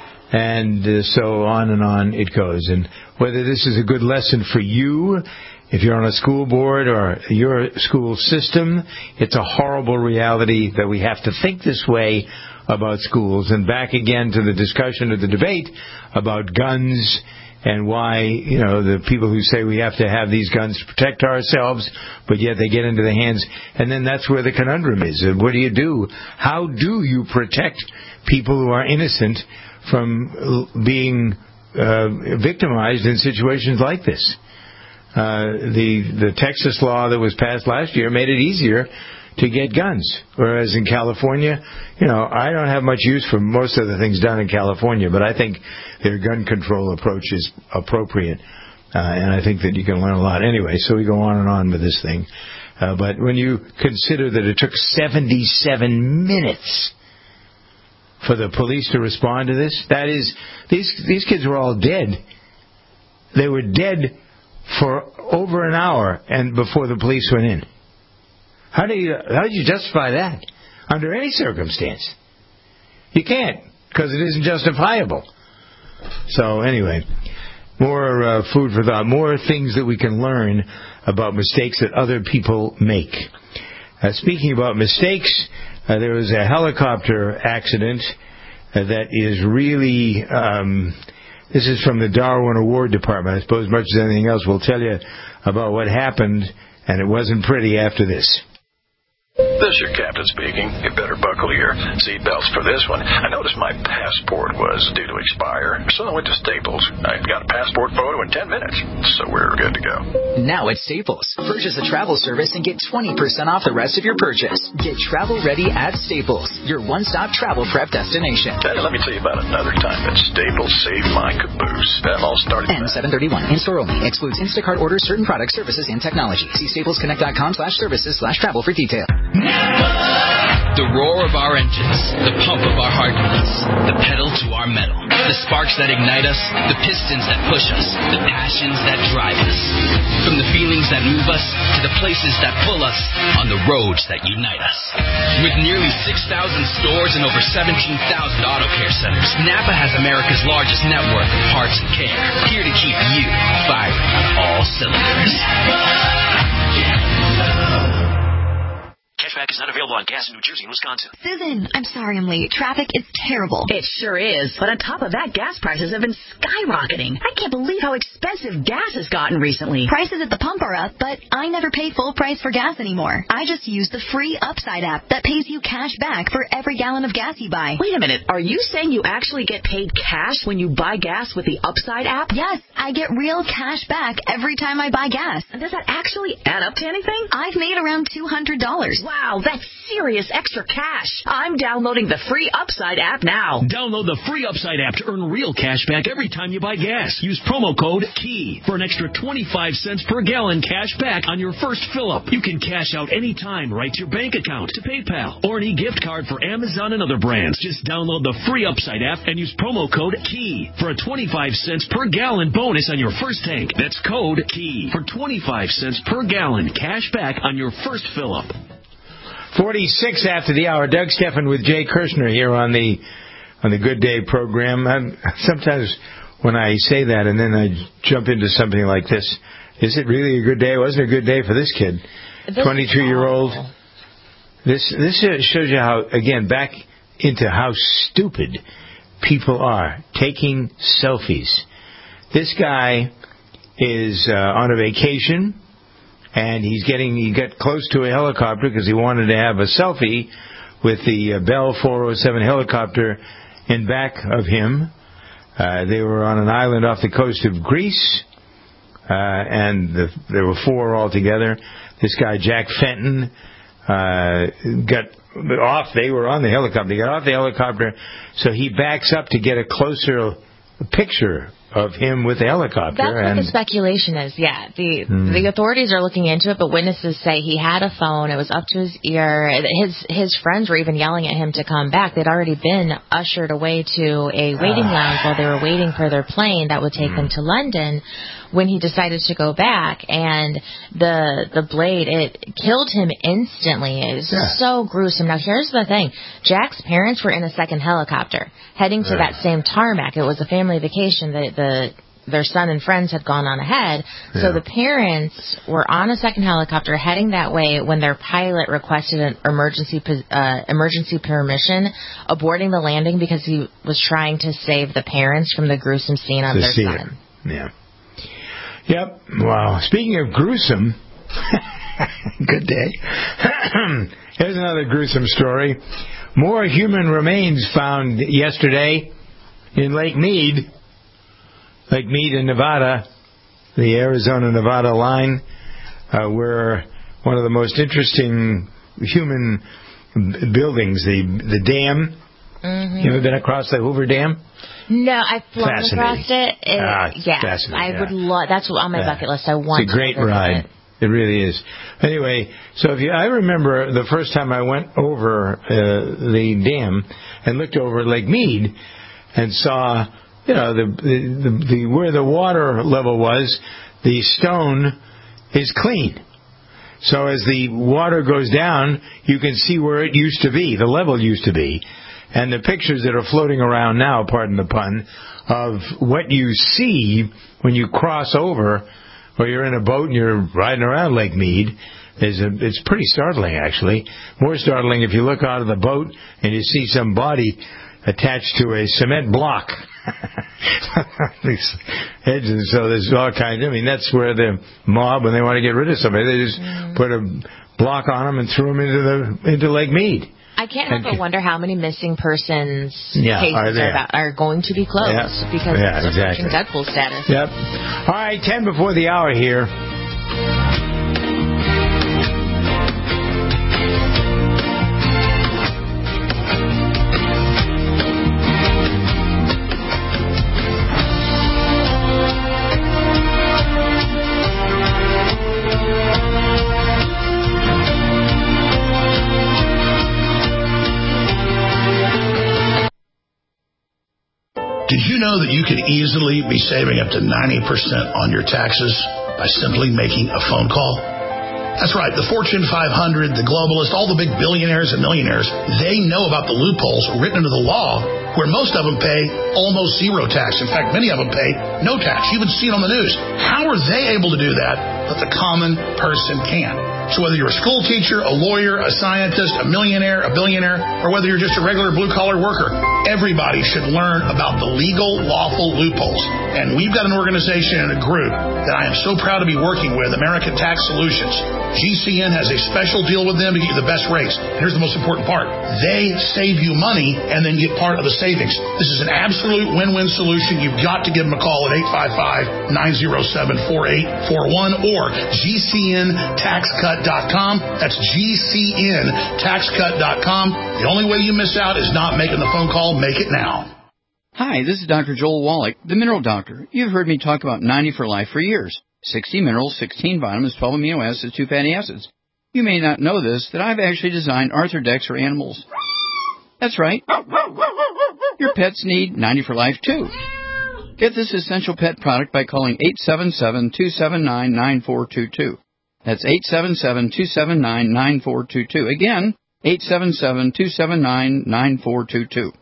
and uh, so on and on it goes. And whether this is a good lesson for you, if you're on a school board or your school system, it's a horrible reality that we have to think this way about schools. And back again to the discussion of the debate about guns and why, you know, the people who say we have to have these guns to protect ourselves, but yet they get into the hands. And then that's where the conundrum is. What do you do? How do you protect people who are innocent from being uh, victimized in situations like this? Uh, the the Texas law that was passed last year made it easier to get guns, whereas in California, you know, I don't have much use for most of the things done in California, but I think their gun control approach is appropriate, uh, and I think that you can learn a lot. Anyway, so we go on and on with this thing, uh, but when you consider that it took seventy-seven minutes for the police to respond to this, that is, these these kids were all dead. They were dead for over an hour and before the police went in. How do you how do you justify that under any circumstance? You can't, because it isn't justifiable. So anyway, more uh, food for thought, more things that we can learn about mistakes that other people make. Uh, speaking about mistakes, uh, there was a helicopter accident uh, that is really... Um, This is from the Darwin Award Department. I suppose much as anything else we'll tell you about what happened, and it wasn't pretty after this. This is your captain speaking. You better buckle your seatbelts for this one. I noticed my passport was due to expire, so I went to Staples. I got a passport photo in ten minutes, so we're good to go. Now at Staples, purchase a travel service and get twenty percent off the rest of your purchase. Get travel ready at Staples, your one-stop travel prep destination. Hey, let me tell you about another time that Staples saved my caboose. That all started... N seven thirty-one, in-store only, excludes Instacart orders, certain products, services, and technology. See staplesconnect.com slash services slash travel for detail. Never The roar of our engines, the pump of our heartbeats, the pedal to our metal, the sparks that ignite us, the pistons that push us, the passions that drive us. From the feelings that move us to the places that pull us on the roads that unite us. With nearly six thousand stores and over seventeen thousand auto care centers, Napa has America's largest network of parts and care, here to keep you firing on all cylinders. Cashback is not available on gas in New Jersey and Wisconsin. Susan, I'm sorry I'm late. Traffic is terrible. It sure is. But on top of that, gas prices have been skyrocketing. I can't believe how expensive gas has gotten recently. Prices at the pump are up, but I never pay full price for gas anymore. I just use the free Upside app that pays you cash back for every gallon of gas you buy. Wait a minute. Are you saying you actually get paid cash when you buy gas with the Upside app? Yes, I get real cash back every time I buy gas. And does that actually add up to anything? I've made around two hundred dollars. Wow, that's serious extra cash. I'm downloading the free Upside app now. Download the free Upside app to earn real cash back every time you buy gas. Use promo code KEY for an extra twenty-five cents per gallon cash back on your first fill-up. You can cash out anytime right to your bank account, to PayPal, or an e-gift card for Amazon and other brands. Just download the free Upside app and use promo code KEY for a twenty-five cents per gallon bonus on your first tank. That's code KEY for twenty-five cents per gallon cash back on your first fill-up. forty-six after the hour. Doug Stephan with Jay Kirshner here on the on the Good Day program. I'm, sometimes when I say that and then I jump into something like this, is it really a good day? It wasn't a good day for this kid. twenty-two-year-old. This this shows you how, again, back into how stupid people are. Taking selfies. This guy is uh, on a vacation. And he's getting, he got close to a helicopter because he wanted to have a selfie with the uh, Bell four oh seven helicopter in back of him. Uh, they were on an island off the coast of Greece, uh, and the, there were four altogether. This guy, Jack Fenton, uh, got off, they were on the helicopter, he got off the helicopter, so he backs up to get a closer picture of him with the helicopter. That's what and the speculation is, yeah. The hmm. the authorities are looking into it, but witnesses say he had a phone. It was up to his ear. His his friends were even yelling at him to come back. They'd already been ushered away to a waiting lounge while they were waiting for their plane that would take hmm. them to London when he decided to go back. And the the blade, it killed him instantly. It was yeah. so gruesome. Now, here's the thing. Jack's parents were in a second helicopter heading to right. that same tarmac. It was a family vacation. The, the their son and friends had gone on ahead. Yeah. So the parents were on a second helicopter heading that way when their pilot requested an emergency uh, emergency permission, aborting the landing because he was trying to save the parents from the gruesome scene on to their see son. It. Yeah. Yep. Wow. Speaking of gruesome, good day. Here's another gruesome story. More human remains found yesterday in Lake Mead. Lake Mead in Nevada, the Arizona-Nevada line, uh, where one of the most interesting human buildings, the the dam. Mm-hmm. You ever been across the Hoover Dam? No, I've flown across it. it ah, yeah, I yeah. would love. That's on my yeah. bucket list. I want. It's a great to ride. It. It really is. Anyway, so if you, I remember the first time I went over uh, the dam and looked over Lake Mead and saw, you know, the, the the the where the water level was, the stone is clean. So as the water goes down, you can see where it used to be, the level used to be. And the pictures that are floating around now, pardon the pun, of what you see when you cross over, or you're in a boat and you're riding around Lake Mead, is a, it's pretty startling, actually. More startling if you look out of the boat and you see some body attached to a cement block. These edges, so there's all kinds. I mean, that's where the mob, when they want to get rid of somebody, they just mm. put a block on them and threw them into the into Lake Mead. I can't help but wonder how many missing persons yeah, cases are, are, about, are going to be closed yeah. because yeah, it's exactly. approaching Deadpool status. Yep. All right, ten before the hour here. you know that you could easily be saving up to ninety percent on your taxes by simply making a phone call? That's right. The Fortune five hundred, the globalists, all the big billionaires and millionaires, they know about the loopholes written into the law where most of them pay almost zero tax. In fact, many of them pay no tax. You even see it on the news. How are they able to do that, but the common person can't? So whether you're a school teacher, a lawyer, a scientist, a millionaire, a billionaire, or whether you're just a regular blue-collar worker, everybody should learn about the legal, lawful loopholes. And we've got an organization and a group that I am so proud to be working with, American Tax Solutions. G C N has a special deal with them to get you the best rates. And here's the most important part. They save you money and then get part of the savings. This is an absolute win-win solution. You've got to give them a call at eight five five, nine oh seven, four eight four one or G C N tax cut dot com. That's G C N tax cut dot com. The only way you miss out is not making the phone call. Make it now. Hi, this is Doctor Joel Wallach, the Mineral Doctor. You've heard me talk about ninety for Life for years. sixty minerals, sixteen vitamins, twelve amino acids, two fatty acids. You may not know this, that I've actually designed Arthrodex for animals. That's right. Your pets need ninety for Life, too. Get this essential pet product by calling eight seven seven, two seven nine, nine four two two. That's eight seven seven, two seven nine, nine four two two. Again, eight seven seven, two seven nine, nine four two two.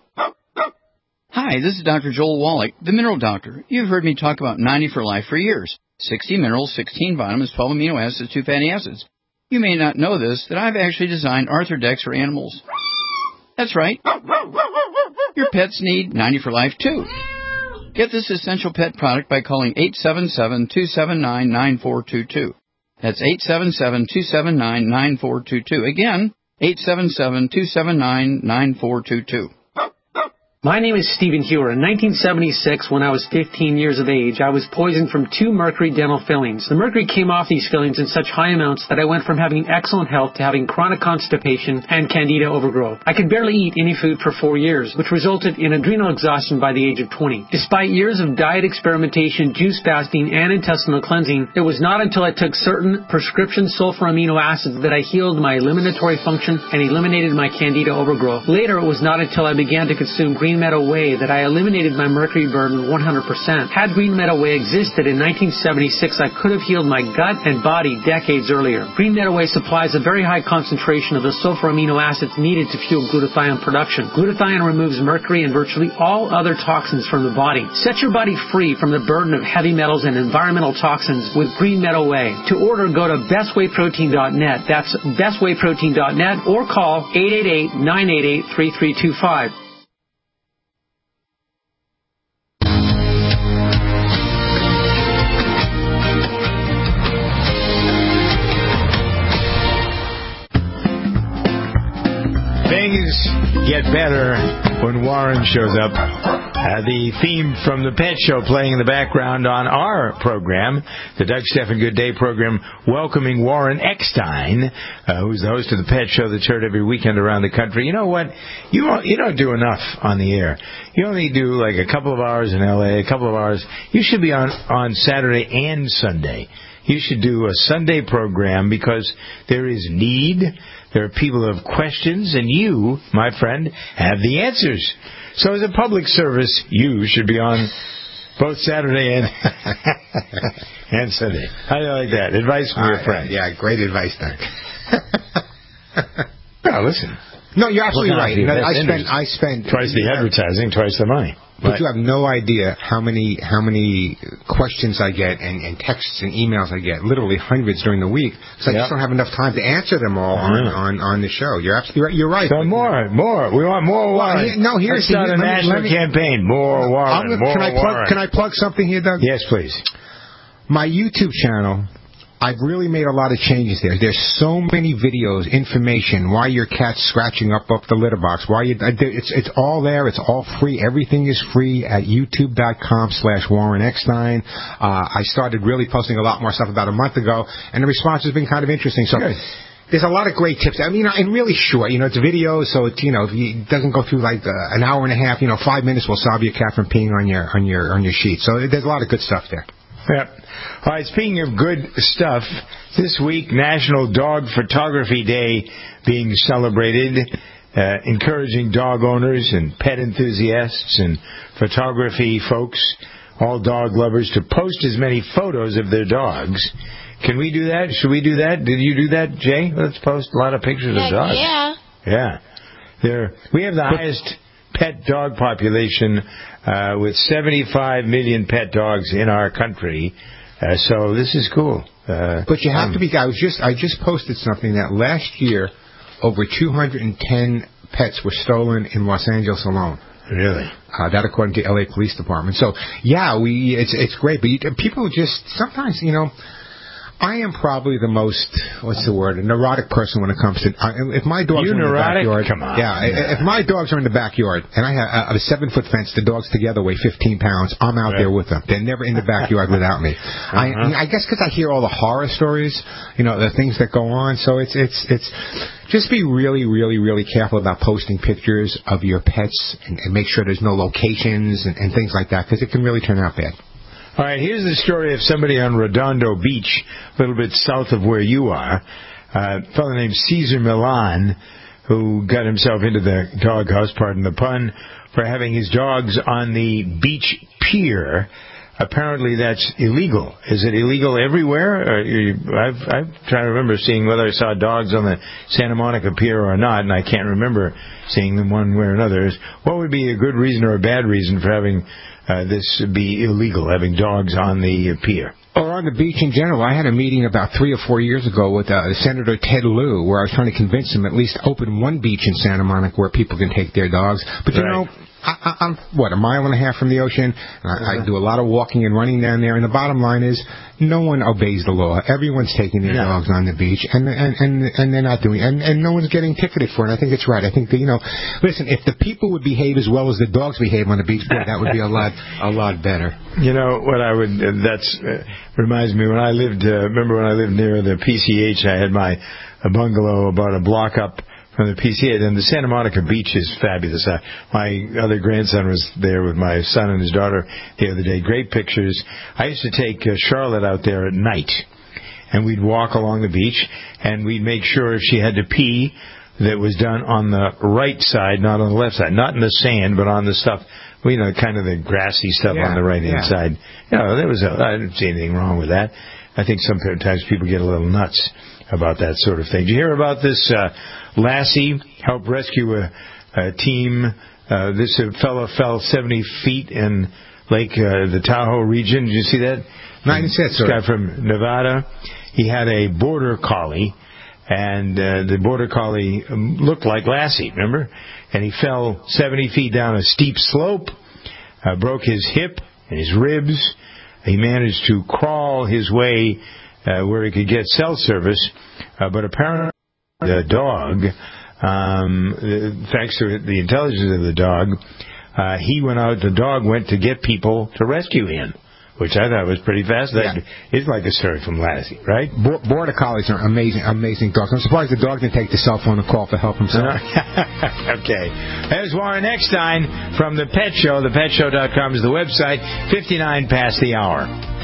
Hi, this is Doctor Joel Wallach, the Mineral Doctor. You've heard me talk about ninety for Life for years. sixty minerals, sixteen vitamins, twelve amino acids, two fatty acids. You may not know this, that I've actually designed Arthrodex for animals. That's right. Your pets need ninety for Life, too. Get this essential pet product by calling eight seven seven, two seven nine, nine four two two. That's eight seven seven, two seven nine, nine four two two. Again, eight seven seven, two seven nine, nine four two two. My name is Stephen Hewer. In nineteen seventy-six, when I was fifteen years of age, I was poisoned from two mercury dental fillings. The mercury came off these fillings in such high amounts that I went from having excellent health to having chronic constipation and candida overgrowth. I could barely eat any food for four years, which resulted in adrenal exhaustion by the age of twenty. Despite years of diet experimentation, juice fasting, and intestinal cleansing, it was not until I took certain prescription sulfur amino acids that I healed my eliminatory function and eliminated my candida overgrowth. Later, it was not until I began to consume Green Meadow Whey that I eliminated my mercury burden one hundred percent. Had Green Meadow Whey existed in nineteen seventy-six, I could have healed my gut and body decades earlier. Green Meadow Whey supplies a very high concentration of the sulfur amino acids needed to fuel glutathione production. Glutathione removes mercury and virtually all other toxins from the body. Set your body free from the burden of heavy metals and environmental toxins with Green Meadow Whey. To order, go to best way protein dot net. That's best way protein dot net or call eight eight eight, nine eight eight, three three two five. Things get better when Warren shows up. Uh, the theme from the Pet Show playing in the background on our program, the Doug Stephan Good Day program, welcoming Warren Eckstein, uh, who's the host of the Pet Show that's heard every weekend around the country. You know what? You don't, you don't do enough on the air. You only do like a couple of hours in L A, a couple of hours. You should be on, on Saturday and Sunday. You should do a Sunday program because there is need. There are people who have questions, and you, my friend, have the answers. So as a public service, you should be on both Saturday and and Sunday. How do you like that? Advice from uh, your friend. Yeah, great advice, Doug. Well, listen. No, you're absolutely well, right. You know, I spend, I spend twice the advertising, twice the money. But right. You have no idea how many how many questions I get and, and texts and emails I get, literally hundreds during the week. So yep. I just don't have enough time to answer them all on, on, on the show. You're absolutely right. You're right. So more, more. We want more Warren. Well, no, here's Let's start a national me, campaign. More Warren. Gonna, more can I plug, Warren. Can I plug something here, Doug? Yes, please. My YouTube channel. I've really made a lot of changes there. There's so many videos, information, why your cat's scratching up off the litter box, why you, it's it's all there. It's all free. Everything is free at youtube.com slash Warren Eckstein. Uh, I started really posting a lot more stuff about a month ago, and the response has been kind of interesting. So. Good. There's a lot of great tips. I mean, and really short. You know, it's videos, so it's, you know, it doesn't go through like uh, an hour and a half. You know, five minutes will stop your cat from peeing on your on your on your sheet. So there's a lot of good stuff there. Yep. All right, speaking of good stuff, this week, National Dog Photography Day being celebrated. uh, encouraging dog owners and pet enthusiasts and photography folks, all dog lovers, to post as many photos of their dogs. Can we do that? Should we do that? Did you do that, Jay? Let's post a lot of pictures Heck of dogs. Yeah. Yeah. There, we have the highest pet dog population uh, with seventy-five million pet dogs in our country. Uh, so this is cool. Uh, but you have um, to be. I was just. I just posted something that last year, over two hundred ten pets were stolen in Los Angeles alone. Really? Uh, that according to L A Police Department. So yeah, we. It's it's great, but you, people just sometimes, you know. I am probably the most, what's the word, a neurotic person when it comes to, uh, if my dogs you are in neurotic? the backyard. Come on. Yeah, yeah, if my dogs are in the backyard, and I have a, a seven-foot fence, the dogs together weigh fifteen pounds, I'm out right. there with them. They're never in the backyard without me. Uh-huh. I, I guess because I hear all the horror stories, you know, the things that go on, so it's, it's, it's, just be really, really, really careful about posting pictures of your pets and, and make sure there's no locations and, and things like that, because it can really turn out bad. All right, here's the story of somebody on Redondo Beach, a little bit south of where you are. Uh, a fellow named Cesar Milan, who got himself into the doghouse, pardon the pun, for having his dogs on the beach pier. Apparently that's illegal. Is it illegal everywhere? Or you, I've, I've tried to remember seeing whether I saw dogs on the Santa Monica pier or not, and I can't remember seeing them one way or another. What would be a good reason or a bad reason for having Uh, this be illegal, having dogs on the uh, pier? Or on the beach in general. I had a meeting about three or four years ago with uh, Senator Ted Lieu, where I was trying to convince him at least open one beach in Santa Monica where people can take their dogs. But, you right. know, I, I, I'm, what, a mile and a half from the ocean, and I, uh-huh. I do a lot of walking and running down there, and the bottom line is no one obeys the law. Everyone's taking their yeah. dogs on the beach, and and and, and they're not doing it, and, and no one's getting ticketed for it. I think it's right. I think that, you know, listen, if the people would behave as well as the dogs behave on the beach, boy, that would be a lot a lot better. You know, what I would, uh, that's, uh, reminds me, when I lived, uh, remember when I lived near the P C H, I had my a bungalow about a block up from the P C H, and the Santa Monica beach is fabulous. Uh, my other grandson was there with my son and his daughter the other day. Great pictures. I used to take uh, Charlotte out there at night, and we'd walk along the beach, and we'd make sure if she had to pee, that was done on the right side, not on the left side. Not in the sand, but on the stuff, well, you know, kind of the grassy stuff yeah, on the right-hand yeah. side. You know, there was a, I didn't see anything wrong with that. I think sometimes people get a little nuts about that sort of thing. Did you hear about this uh, Lassie helped rescue a, a team? Uh, this uh, fellow fell seventy feet in Lake, uh, the Tahoe region. Did you see that? No, I didn't see that. This guy from Nevada. He had a border collie, and uh, the border collie looked like Lassie, remember? And he fell seventy feet down a steep slope, uh, broke his hip and his ribs. He managed to crawl his way uh, where he could get cell service, uh, but apparently the dog, um, thanks to the intelligence of the dog, uh, he went out, the dog went to get people to rescue him, which I thought was pretty fast. That yeah. is like a story from Lassie, right? Bo- border collies are amazing, amazing dogs. I'm surprised the dog didn't take the cell phone and call for help himself. Okay. There's Warren Eckstein from The Pet Show. the pet show dot com is the website. fifty-nine past the hour.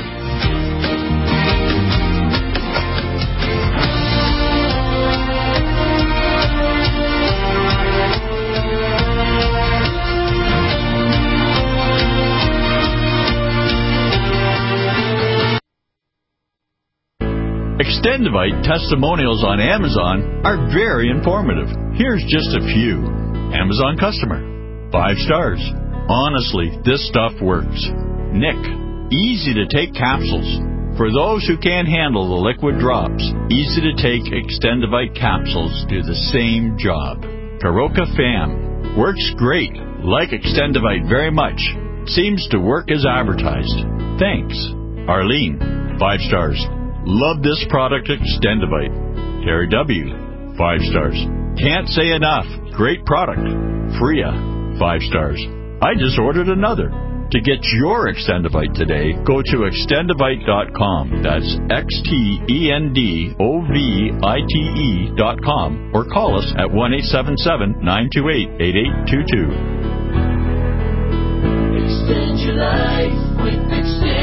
Extendivite testimonials on Amazon are very informative. Here's just a few. Amazon customer. Five stars. Honestly, this stuff works. Nick. Easy to take capsules. For those who can't handle the liquid drops, easy to take Extendivite capsules do the same job. Karoka Fam. Works great. Like Extendivite very much. Seems to work as advertised. Thanks. Arlene. Five stars. Love this product, Extendivite. Terry W. Five stars. Can't say enough. Great product. Freya. Five stars. I just ordered another. To get your Extendivite today, go to extendivite dot com. That's X T E N D O V I T E dot com. Or call us at one eight seven seven, nine two eight, eight eight two two. Extend your life with Extend.